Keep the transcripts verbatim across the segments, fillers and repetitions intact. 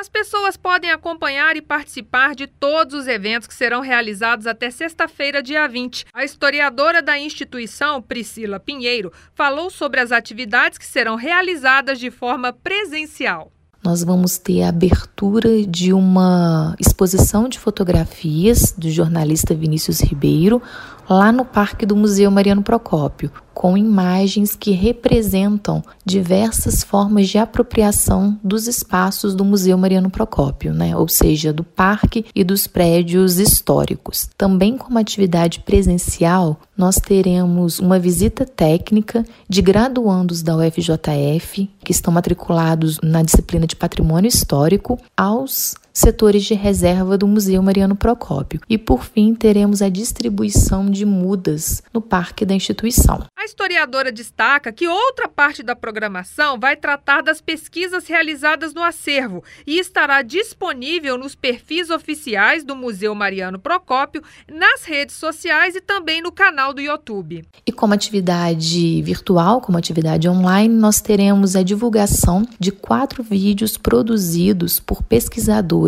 As pessoas podem acompanhar e participar de todos os eventos que serão realizados até sexta-feira, dia vinte. A historiadora da instituição, Priscila Pinheiro, falou sobre as atividades que serão realizadas de forma presencial. Nós vamos ter a abertura de uma exposição de fotografias do jornalista Vinícius Ribeiro, lá no Parque do Museu Mariano Procópio, com imagens que representam diversas formas de apropriação dos espaços do Museu Mariano Procópio, né? Ou seja, do parque e dos prédios históricos. Também como atividade presencial, nós teremos uma visita técnica de graduandos da U F J F, que estão matriculados na disciplina de Patrimônio Histórico, aos setores de reserva do Museu Mariano Procópio. E, por fim, teremos a distribuição de mudas no parque da instituição. A historiadora destaca que outra parte da programação vai tratar das pesquisas realizadas no acervo e estará disponível nos perfis oficiais do Museu Mariano Procópio, nas redes sociais e também no canal do YouTube. E como atividade virtual, como atividade online, nós teremos a divulgação de quatro vídeos produzidos por pesquisadores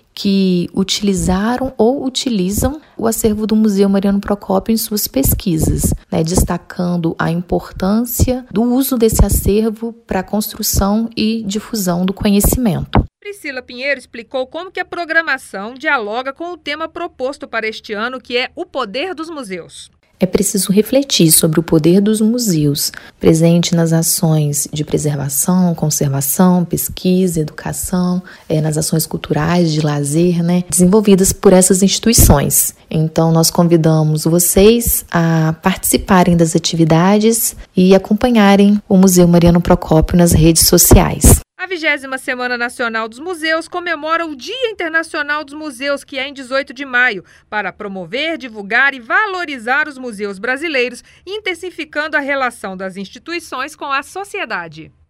que utilizaram ou utilizam o acervo do Museu Mariano Procópio em suas pesquisas, né, destacando a importância do uso desse acervo para a construção e difusão do conhecimento. Priscila Pinheiro explicou como que a programação dialoga com o tema proposto para este ano, que é o poder dos museus. É preciso refletir sobre o poder dos museus, presente nas ações de preservação, conservação, pesquisa, educação, é, nas ações culturais, de lazer, né, desenvolvidas por essas instituições. Então, nós convidamos vocês a participarem das atividades e acompanharem o Museu Mariano Procópio nas redes sociais. A vigésima Semana Nacional dos Museus comemora o Dia Internacional dos Museus, que é em dezoito de maio, para promover, divulgar e valorizar os museus brasileiros, intensificando a relação das instituições com a sociedade.